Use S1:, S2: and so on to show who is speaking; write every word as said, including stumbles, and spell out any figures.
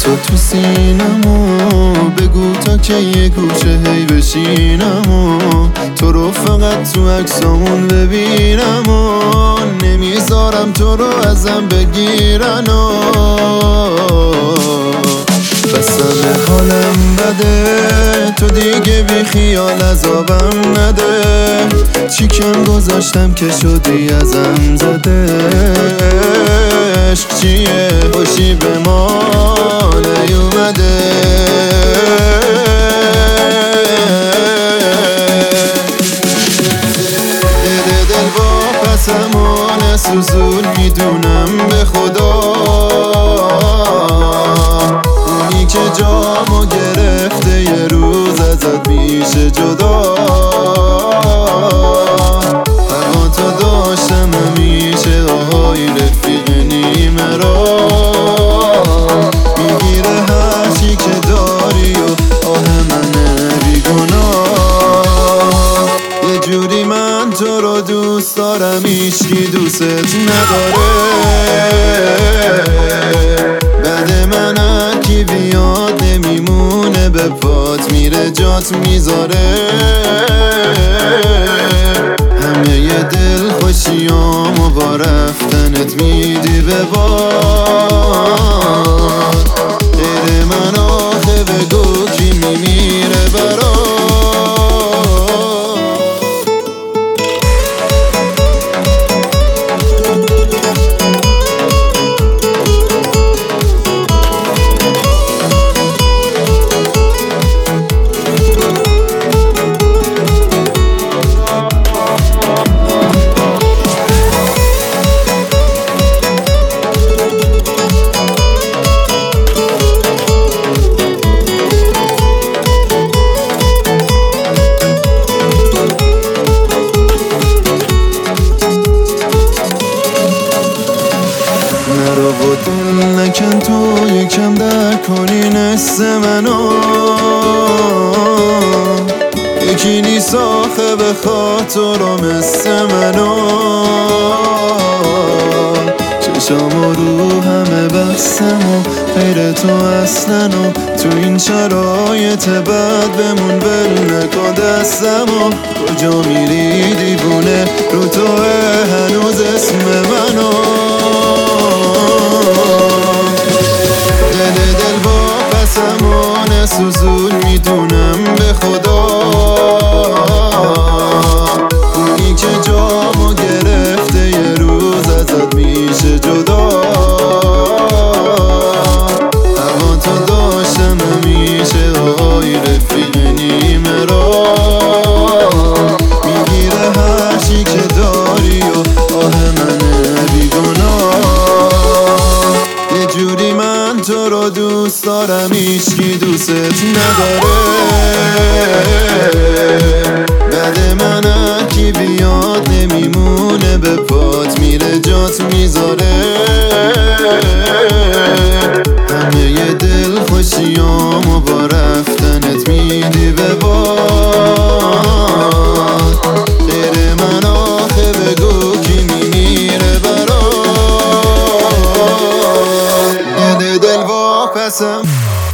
S1: تو تو سینمو بگو تا که یه گوشه هی بشینم و تو رو فقط تو عکسامون ببینم و نمیذارم تو رو ازم بگیرن و بسم حالم بده تو دیگه بی خیال عذابم نده چیکم گذاشتم که شدی ازم زده عشق چیه خوشی به ما نیومده دل دل با پسمون سوزون میدونم به خدا اونی که جامو گرفته یه روز ازت میشه جدا هوا تو داشتم همیشه آهای رفیق نیمه را میگیره هرچی که داری و آه من بیگناه یه جوری من تو رو دوست دارم هیچکی دوست نداره بعد من هرکی بیاد نمیمونه به پات میره جات میذاره همه ی دل خوشیامو با رفتنت میدی به باد غیر من آخه بگو کی میمیره برات نرو و دل نکن تو یکم در کنی نست منو یکی نیست آخه به خاطر مثل منو چشامو رو همه بستم و غیر تو اصلا و تو این شرایط بد بمون ول نکن دستم و کجا میری دیوونه رو تو هنوز اسم منو دل دل با پسمون سوزون میدونم به خدا اونی که جامو گرفته یه روز ازت میشه جدا هوا تو داشتم همیشه آهای رفیق نیمه را میگیره هرچی که داری و آه من بیگناه یه جوری من تو رو دوست دارم هیچکی دوست نداره بعد من هرکی بیاد نمیمونه به پات میره جات میذاره همه ی دل خوشیامو با رفتنت میدی به باد غیر من آخه بگو کی میمیره برات دل دل واپسم